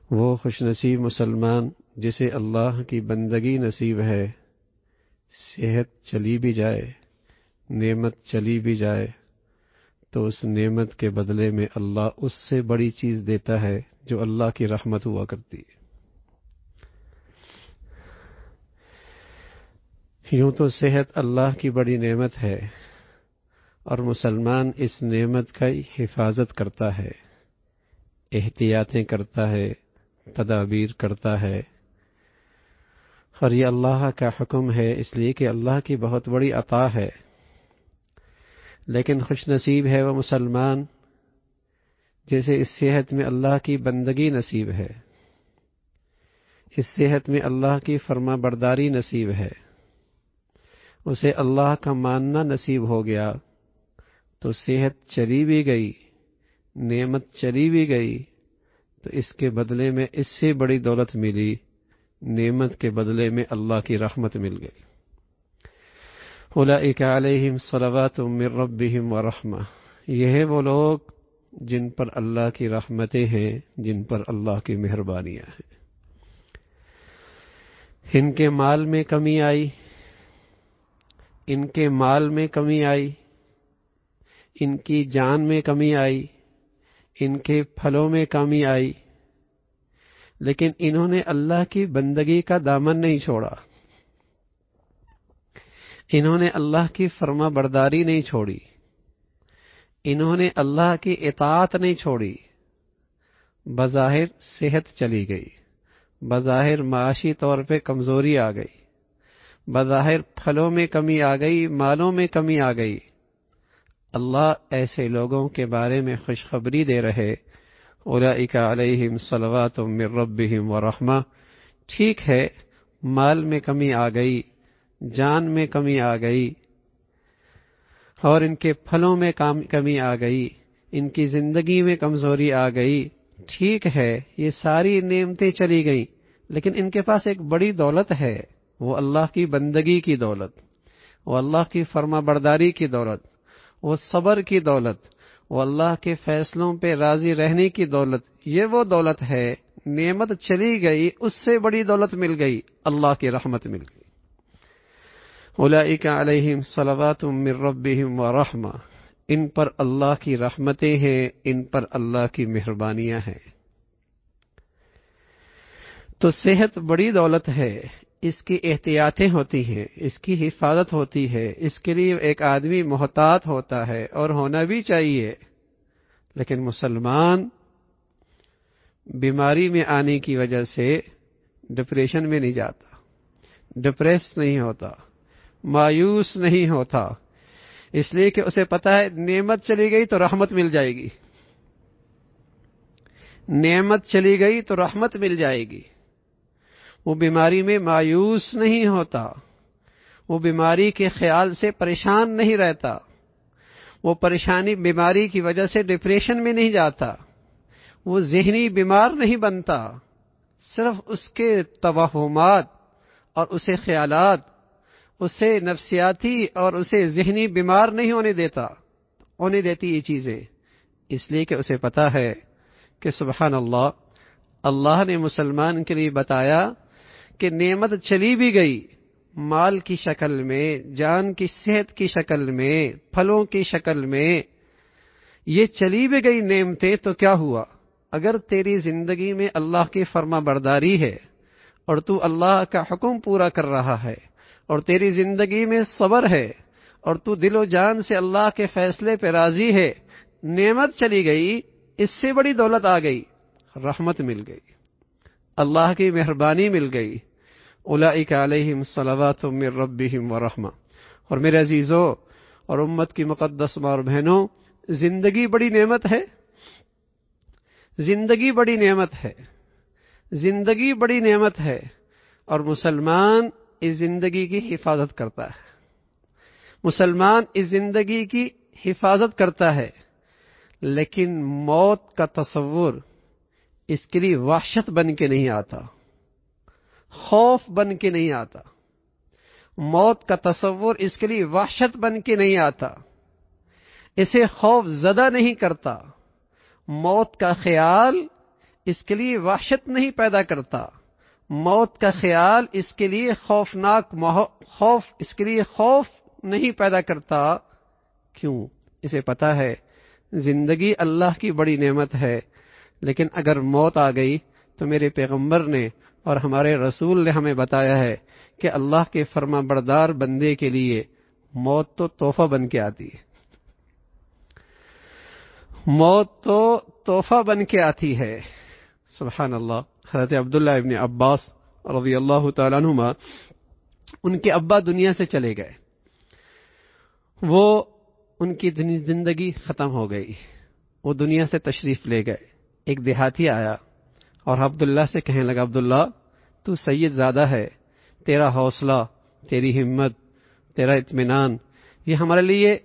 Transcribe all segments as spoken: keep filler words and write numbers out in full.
وہ خوش نصیب مسلمان جسے اللہ کی بندگی نصیب ہے، صحت چلی بھی جائے، نعمت چلی بھی جائے تو اس نعمت کے بدلے میں اللہ اس سے بڑی چیز دیتا ہے جو اللہ کی رحمت ہوا کرتی ہے۔ یوں تو صحت اللہ کی بڑی نعمت ہے اور مسلمان اس نعمت کا حفاظت کرتا ہے، احتیاطیں کرتا ہے، تدابیر کرتا ہے، اور یہ اللہ کا حکم ہے، اس لیے کہ اللہ کی بہت بڑی عطا ہے۔ لیکن خوش نصیب ہے وہ مسلمان جیسے اس صحت میں اللہ کی بندگی نصیب ہے، اس صحت میں اللہ کی فرما برداری نصیب ہے، اسے اللہ کا ماننا نصیب ہو گیا تو صحت چلی بھی گئی، نعمت چلی بھی گئی تو اس کے بدلے میں اس سے بڑی دولت ملی، نعمت کے بدلے میں اللہ کی رحمت مل گئی۔ اولئک علیہم صلوات من ربہم ورحمہ، یہ ہے وہ لوگ جن پر اللہ کی رحمتیں ہیں، جن پر اللہ کی مہربانیاں ہیں۔ ان کے مال میں کمی آئی، ان کے مال میں کمی آئی، ان کی جان میں کمی آئی، ان کے پھلوں میں کمی آئی، لیکن انہوں نے اللہ کی بندگی کا دامن نہیں چھوڑا، انہوں نے اللہ کی فرما برداری نہیں چھوڑی، انہوں نے اللہ کی اطاعت نہیں چھوڑی۔ بظاہر صحت چلی گئی، بظاہر معاشی طور پہ کمزوری آ گئی، بظاہر پھلوں میں کمی آ گئی، مالوں میں کمی آ گئی، اللہ ایسے لوگوں کے بارے میں خوشخبری دے رہے، اولئک علیہم صلوات من ربہم ورحمہ، ٹھیک ہے مال میں کمی آ گئی، جان میں کمی آ گئی، اور ان کے پھلوں میں کمی آ گئی، ان کی زندگی میں کمزوری آ گئی، ٹھیک ہے یہ ساری نعمتیں چلی گئیں، لیکن ان کے پاس ایک بڑی دولت ہے، وہ اللہ کی بندگی کی دولت، وہ اللہ کی فرما برداری کی دولت، وہ صبر کی دولت، وہ اللہ کے فیصلوں پہ راضی رہنے کی دولت۔ یہ وہ دولت ہے، نعمت چلی گئی، اس سے بڑی دولت مل گئی، اللہ کی رحمت مل گئی۔ اولئک علیہم صلوات من ربہم ورحمہ، ان پر اللہ کی رحمتیں ہیں، ان پر اللہ کی مہربانیاں ہیں۔ تو صحت بڑی دولت ہے، اس کی احتیاطیں ہوتی ہیں، اس کی حفاظت ہوتی ہے، اس کے لیے ایک آدمی محتاط ہوتا ہے اور ہونا بھی چاہیے، لیکن مسلمان بیماری میں آنے کی وجہ سے ڈپریشن میں نہیں جاتا، ڈپریس نہیں ہوتا، مایوس نہیں ہوتا، اس لیے کہ اسے پتا ہے نعمت چلی گئی تو رحمت مل جائے گی، نعمت چلی گئی تو رحمت مل جائے گی۔ وہ بیماری میں مایوس نہیں ہوتا، وہ بیماری کے خیال سے پریشان نہیں رہتا، وہ پریشانی بیماری کی وجہ سے ڈپریشن میں نہیں جاتا، وہ ذہنی بیمار نہیں بنتا، صرف اس کے توہمات اور اسے خیالات اسے نفسیاتی اور اسے ذہنی بیمار نہیں ہونے دیتا ہونے دیتی یہ چیزیں، اس لیے کہ اسے پتا ہے کہ سبحان اللہ، اللہ نے مسلمان کے لیے بتایا کہ نعمت چلی بھی گئی، مال کی شکل میں، جان کی صحت کی شکل میں، پھلوں کی شکل میں، یہ چلی بھی گئی نعمتیں تو کیا ہوا؟ اگر تیری زندگی میں اللہ کی فرما برداری ہے اور تو اللہ کا حکم پورا کر رہا ہے اور تیری زندگی میں صبر ہے اور تو دل و جان سے اللہ کے فیصلے پہ راضی ہے، نعمت چلی گئی، اس سے بڑی دولت آ گئی، رحمت مل گئی، اللہ کی مہربانی مل گئی۔ اولئک علیہم صلوات من ربہم ورحمہ۔ اور میرے عزیزو اور امت کی مقدس ماں اور بہنوں، زندگی بڑی نعمت ہے، زندگی بڑی نعمت ہے، زندگی بڑی نعمت ہے، اور مسلمان اس زندگی کی حفاظت کرتا ہے، مسلمان اس زندگی کی حفاظت کرتا ہے، لیکن موت کا تصور اس کے لیے وحشت بن کے نہیں آتا، خوف بن کے نہیں آتا، موت کا تصور اس کے لیے وحشت بن کے نہیں آتا، اسے خوف زدہ نہیں کرتا، موت کا خیال اس کے لیے وحشت نہیں پیدا کرتا، موت کا خیال اس کے لیے خوفناک خوف اس کے لیے خوف نہیں پیدا کرتا۔ کیوں؟ اسے پتا ہے زندگی اللہ کی بڑی نعمت ہے، لیکن اگر موت آ گئی تو میرے پیغمبر نے اور ہمارے رسول نے ہمیں بتایا ہے کہ اللہ کے فرما بردار بندے کے لیے موت تو تحفہ بن کے آتی ہے، موت تو تحفہ بن کے آتی ہے۔ سبحان اللہ۔ حضرت عبداللہ ابن عباس رضی اللہ تعالیٰ عنہما، ان کے ابا دنیا سے چلے گئے، وہ ان کی زندگی ختم ہو گئی، وہ دنیا سے تشریف لے گئے۔ ایک دیہاتی آیا اور عبداللہ سے کہنے لگا، عبداللہ تو سید زادہ ہے، تیرا حوصلہ، تیری ہمت، تیرا اطمینان، یہ ہمارے لیے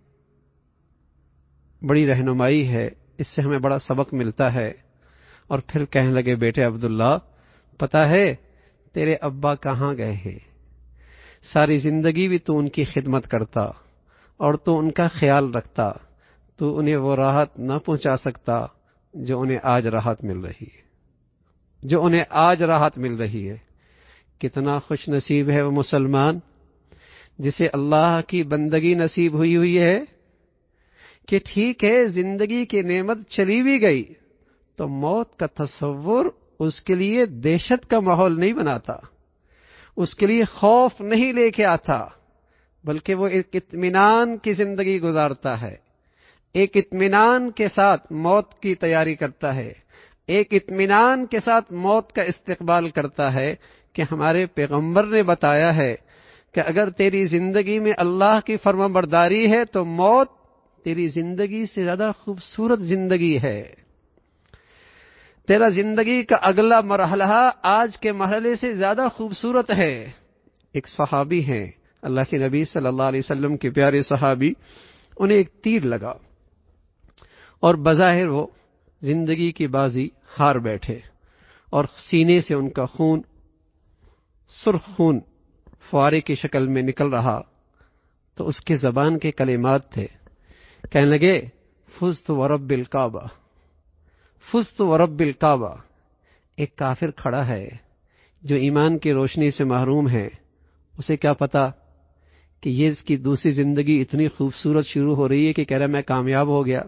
بڑی رہنمائی ہے، اس سے ہمیں بڑا سبق ملتا ہے۔ اور پھر کہنے لگے، بیٹے عبداللہ پتہ ہے تیرے ابا کہاں گئے ہیں؟ ساری زندگی بھی تو ان کی خدمت کرتا اور تو ان کا خیال رکھتا، تو انہیں وہ راحت نہ پہنچا سکتا جو انہیں آج راحت مل رہی ہے، جو انہیں آج راحت مل رہی ہے۔ کتنا خوش نصیب ہے وہ مسلمان جسے اللہ کی بندگی نصیب ہوئی ہوئی ہے کہ ٹھیک ہے زندگی کی نعمت چلی بھی گئی تو موت کا تصور اس کے لیے دہشت کا ماحول نہیں بناتا، اس کے لیے خوف نہیں لے کے آتا، بلکہ وہ ایک اطمینان کی زندگی گزارتا ہے، ایک اطمینان کے ساتھ موت کی تیاری کرتا ہے، ایک اطمینان کے ساتھ موت کا استقبال کرتا ہے کہ ہمارے پیغمبر نے بتایا ہے کہ اگر تیری زندگی میں اللہ کی فرما برداری ہے تو موت تیری زندگی سے زیادہ خوبصورت زندگی ہے، تیرا زندگی کا اگلا مرحلہ آج کے مرحلے سے زیادہ خوبصورت ہے۔ ایک صحابی ہیں اللہ کے نبی صلی اللہ علیہ وسلم کے پیارے صحابی، انہیں ایک تیر لگا اور بظاہر وہ زندگی کی بازی ہار بیٹھے اور سینے سے ان کا خون، سرخ خون فوارے کی شکل میں نکل رہا، تو اس کے زبان کے کلمات تھے، کہنے لگے فزت ورب الکعبہ، فزت ورب الکعبہ۔ ایک کافر کھڑا ہے جو ایمان کی روشنی سے محروم ہے، اسے کیا پتا کہ یہ اس کی دوسری زندگی اتنی خوبصورت شروع ہو رہی ہے کہ کہہ رہا میں کامیاب ہو گیا۔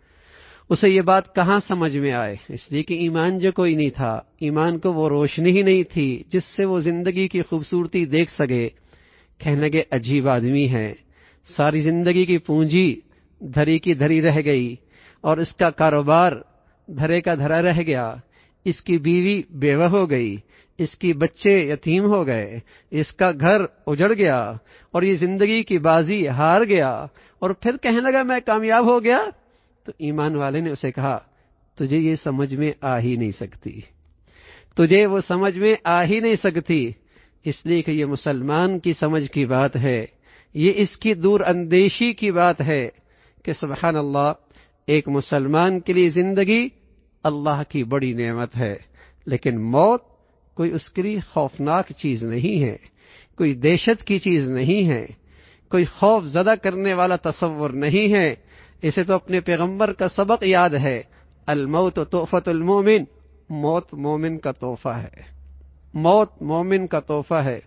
اسے یہ بات کہاں سمجھ میں آئے؟ اس لیے کہ ایمان جو کوئی نہیں تھا، ایمان کو وہ روشنی ہی نہیں تھی جس سے وہ زندگی کی خوبصورتی دیکھ سکے۔ کہنے لگے عجیب آدمی ہے، ساری زندگی کی پونجی دھری کی دھری رہ گئی اور اس کا کاروبار دھرے کا دھرا رہ گیا، اس کی بیوی بیوہ ہو گئی، اس کی بچے یتیم ہو گئے، اس کا گھر اجڑ گیا اور یہ زندگی کی بازی ہار گیا، اور پھر کہنے لگا میں کامیاب ہو گیا۔ تو ایمان والے نے اسے کہا تجھے یہ سمجھ میں آ ہی نہیں سکتی، تجھے وہ سمجھ میں آ ہی نہیں سکتی، اس لیے کہ یہ مسلمان کی سمجھ کی بات ہے، یہ اس کی دور اندیشی کی بات ہے کہ سبحان اللہ، ایک مسلمان کے لیے زندگی اللہ کی بڑی نعمت ہے، لیکن موت کوئی اس کے لیے خوفناک چیز نہیں ہے، کوئی دہشت کی چیز نہیں ہے، کوئی خوف زدہ کرنے والا تصور نہیں ہے۔ اسے تو اپنے پیغمبر کا سبق یاد ہے، الموت تحفۃ المومن، موت مومن کا تحفہ ہے، موت مومن کا تحفہ ہے۔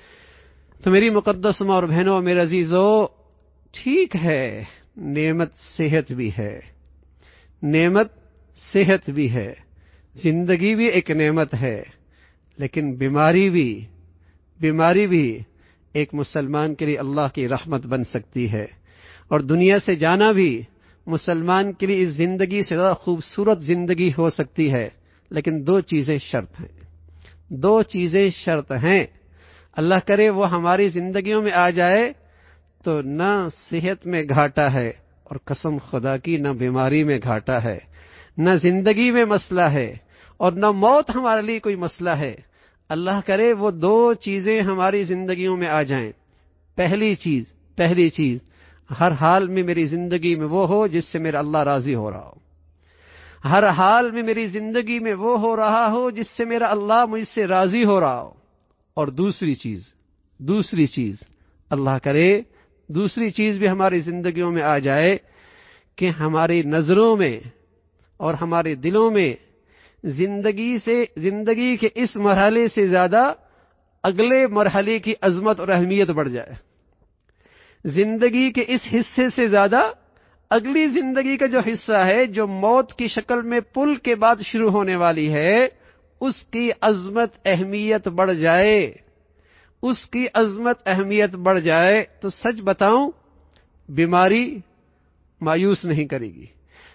تو میری مقدس ماں اور بہنوں، میرے عزیزو، ٹھیک ہے نعمت صحت بھی ہے، نعمت صحت بھی ہے، زندگی بھی ایک نعمت ہے، لیکن بیماری بھی بیماری بھی ایک مسلمان کے لیے اللہ کی رحمت بن سکتی ہے، اور دنیا سے جانا بھی مسلمان کے لیے اس زندگی سے زیادہ خوبصورت زندگی ہو سکتی ہے، لیکن دو چیزیں شرط ہیں، دو چیزیں شرط ہیں، اللہ کرے وہ ہماری زندگیوں میں آ جائے تو نہ صحت میں گھاٹا ہے، اور قسم خدا کی نہ بیماری میں گھاٹا ہے، نہ زندگی میں مسئلہ ہے، اور نہ موت ہمارے لیے کوئی مسئلہ ہے۔ اللہ کرے وہ دو چیزیں ہماری زندگیوں میں آ جائیں۔ پہلی چیز پہلی چیز ہر حال میں میری زندگی میں وہ ہو جس سے میرا اللہ راضی ہو رہا ہو، ہر حال میں میری زندگی میں وہ ہو رہا ہو جس سے میرا اللہ مجھ سے راضی ہو رہا ہو۔ اور دوسری چیز دوسری چیز اللہ کرے دوسری چیز بھی ہماری زندگیوں میں آ جائے کہ ہماری نظروں میں اور ہمارے دلوں میں زندگی سے زندگی کے اس مرحلے سے زیادہ اگلے مرحلے کی عظمت اور اہمیت بڑھ جائے، زندگی کے اس حصے سے زیادہ اگلی زندگی کا جو حصہ ہے، جو موت کی شکل میں پل کے بعد شروع ہونے والی ہے، اس کی عظمت اہمیت بڑھ جائے، اس کی عظمت اہمیت بڑھ جائے تو سچ بتاؤں بیماری مایوس نہیں کرے گی،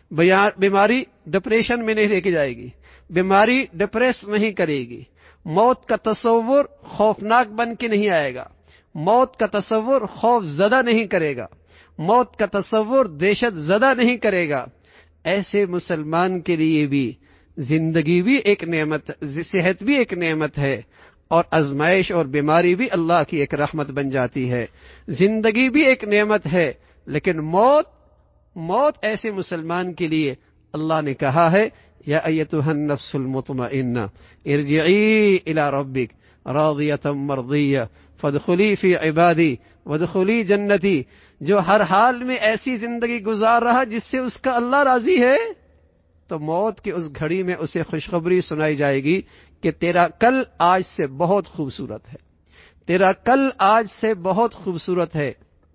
بیماری ڈپریشن میں نہیں لے کے جائے گی، بیماری ڈپریس نہیں کرے گی، موت کا تصور خوفناک بن کے نہیں آئے گا، موت کا تصور خوف زدہ نہیں کرے گا، موت کا تصور دہشت زدہ نہیں کرے گا۔ ایسے مسلمان کے لیے بھی زندگی بھی ایک نعمت، صحت بھی ایک نعمت ہے، اور آزمائش اور بیماری بھی اللہ کی ایک رحمت بن جاتی ہے۔ زندگی بھی ایک نعمت ہے، لیکن موت موت ایسے مسلمان کے لیے اللہ نے کہا ہے یا ایتها النفس المطمئنہ ارجعی الی ربک راضیۃ مرضیہ فادخلی فی عبادی وادخلی جنتی، جو ہر حال میں ایسی زندگی گزار رہا جس سے اس کا اللہ راضی ہے، تو موت کی اس گھڑی میں اسے خوشخبری سنائی جائے گی کہ تیرا کل آج سے بہت خوبصورت ہے، تیرا کل آج سے بہت خوبصورت ہے۔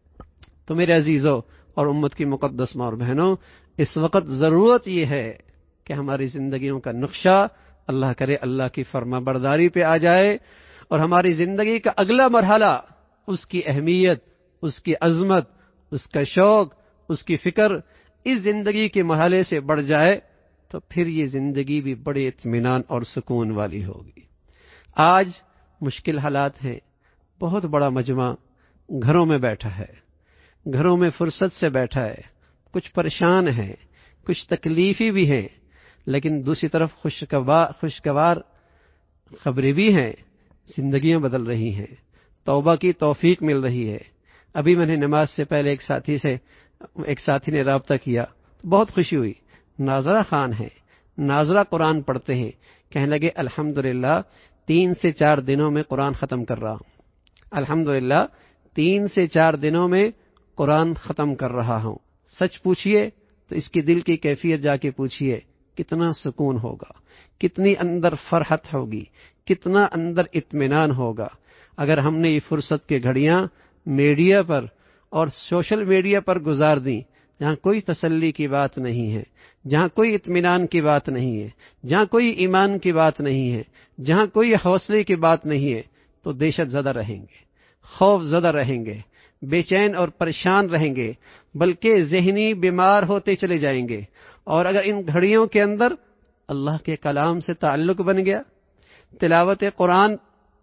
تو میرے عزیزوں اور امت کی مقدس ماں اور بہنوں، اس وقت ضرورت یہ ہے کہ ہماری زندگیوں کا نقشہ اللہ کرے اللہ کی فرما برداری پہ آ جائے، اور ہماری زندگی کا اگلا مرحلہ، اس کی اہمیت، اس کی عظمت، اس کا شوق، اس کی فکر اس زندگی کے مرحلے سے بڑھ جائے، تو پھر یہ زندگی بھی بڑے اطمینان اور سکون والی ہوگی۔ آج مشکل حالات ہیں، بہت بڑا مجمع گھروں میں بیٹھا ہے، گھروں میں فرصت سے بیٹھا ہے، کچھ پریشان ہیں، کچھ تکلیفی بھی ہیں، لیکن دوسری طرف خوشگوار خوشگوار خبریں بھی ہیں، زندگیاں بدل رہی ہیں، توبہ کی توفیق مل رہی ہے۔ ابھی میں نے نماز سے پہلے ایک ساتھی سے ایک ساتھی نے رابطہ کیا، بہت خوشی ہوئی، ناظرہ خان ہے، ناظرہ قرآن پڑھتے ہیں، کہنے لگے الحمدللہ تین سے چار دنوں میں قرآن ختم کر رہا ہوں، الحمدللہ تین سے چار دنوں میں قرآن ختم کر رہا ہوں۔ سچ پوچھئے تو اس کی دل کی کیفیت جا کے پوچھئے، کتنا سکون ہوگا، کتنی اندر فرحت ہوگی، کتنا اندر اطمینان ہوگا اگر ہم نے یہ فرصت کے گھڑیاں میڈیا پر اور سوشل میڈیا پر گزار دیں، جہاں کوئی تسلی کی بات نہیں ہے، جہاں کوئی اطمینان کی بات نہیں ہے، جہاں کوئی ایمان کی بات نہیں ہے، جہاں کوئی حوصلے کی بات نہیں ہے، تو دہشت زدہ رہیں گے، خوف زدہ رہیں گے، بے چین اور پریشان رہیں گے، بلکہ ذہنی بیمار ہوتے چلے جائیں گے۔ اور اگر ان گھڑیوں کے اندر اللہ کے کلام سے تعلق بن گیا، تلاوت قرآن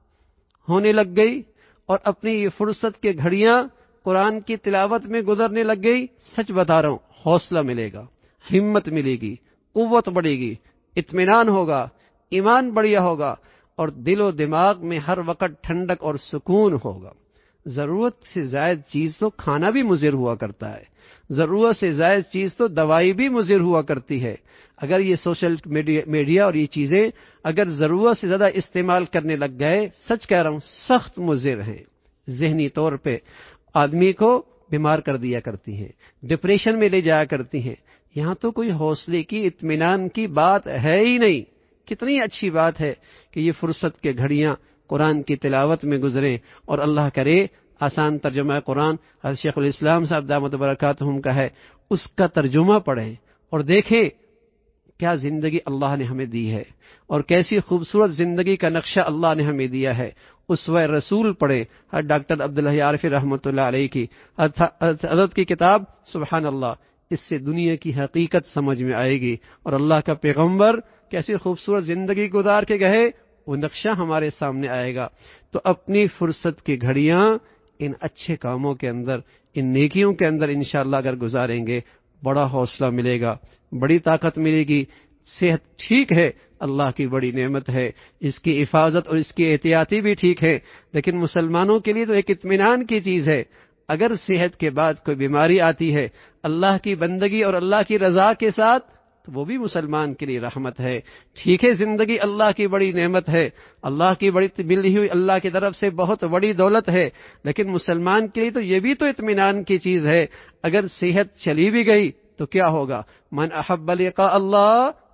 ہونے لگ گئی، اور اپنی یہ فرصت کے گھڑیاں قرآن کی تلاوت میں گزرنے لگ گئی، سچ بتا رہا ہوں حوصلہ ملے گا، ہمت ملے گی، قوت بڑھے گی، اطمینان ہوگا، ایمان بڑھیا ہوگا، اور دل و دماغ میں ہر وقت ٹھنڈک اور سکون ہوگا۔ ضرورت سے زائد چیز تو کھانا بھی مضر ہوا کرتا ہے، ضرورت سے زائد چیز تو دوائی بھی مضر ہوا کرتی ہے۔ اگر یہ سوشل میڈیا اور یہ چیزیں اگر ضرورت سے زیادہ استعمال کرنے لگ گئے، سچ کہہ رہا ہوں سخت مضر ہیں، ذہنی طور پہ آدمی کو بیمار کر دیا کرتی ہیں، ڈپریشن میں لے جایا کرتی ہیں۔ یہاں تو کوئی حوصلے کی اطمینان کی بات ہے ہی نہیں۔ کتنی اچھی بات ہے کہ یہ فرصت کے گھڑیاں قرآن کی تلاوت میں گزریں، اور اللہ کرے آسان ترجمہ قرآن حضرت شیخ الاسلام صاحب دامت برکاتہم کا ہے، اس کا ترجمہ پڑھیں اور دیکھیں کیا زندگی اللہ نے ہمیں دی ہے، اور کیسی خوبصورت زندگی کا نقشہ اللہ نے ہمیں دیا ہے۔ اسوہ رسول پڑھیں، ڈاکٹر عبداللہ عارفی رحمۃ اللہ علیہ کی حضرت کی کتاب، سبحان اللہ، اس سے دنیا کی حقیقت سمجھ میں آئے گی، اور اللہ کا پیغمبر کیسی خوبصورت زندگی گزار کے گئے وہ نقشہ ہمارے سامنے آئے گا۔ تو اپنی فرصت کی گھڑیاں ان اچھے کاموں کے اندر، ان نیکیوں کے اندر انشاءاللہ اگر گزاریں گے، بڑا حوصلہ ملے گا، بڑی طاقت ملے گی۔ صحت ٹھیک ہے، اللہ کی بڑی نعمت ہے، اس کی حفاظت اور اس کی احتیاطی بھی ٹھیک ہے، لیکن مسلمانوں کے لیے تو ایک اطمینان کی چیز ہے۔ اگر صحت کے بعد کوئی بیماری آتی ہے اللہ کی بندگی اور اللہ کی رضا کے ساتھ، تو وہ بھی مسلمان کے لیے رحمت ہے۔ ٹھیک ہے، زندگی اللہ کی بڑی نعمت ہے، اللہ کی بڑی ملی ہوئی اللہ کی طرف سے بہت بڑی دولت ہے، لیکن مسلمان کے لیے تو یہ بھی تو اطمینان کی چیز ہے۔ اگر صحت چلی بھی گئی تو کیا ہوگا؟ من احب لقاء اللہ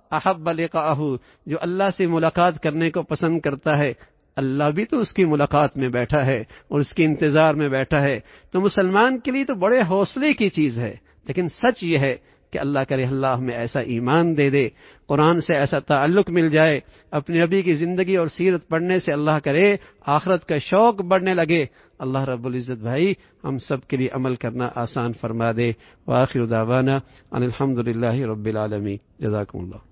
احب لقاءہ، جو اللہ سے ملاقات کرنے کو پسند کرتا ہے، اللہ بھی تو اس کی ملاقات میں بیٹھا ہے اور اس کے انتظار میں بیٹھا ہے۔ تو مسلمان کے لیے تو بڑے حوصلے کی چیز ہے، لیکن سچ یہ ہے کہ اللہ کرے اللہ ہمیں ایسا ایمان دے دے، قرآن سے ایسا تعلق مل جائے، اپنے نبی کی زندگی اور سیرت پڑھنے سے اللہ کرے آخرت کا شوق بڑھنے لگے۔ اللہ رب العزت بھائی ہم سب کے لیے عمل کرنا آسان فرما دے۔ وآخر دعوانا ان الحمد للہ رب العالمین۔ جزاکم اللہ۔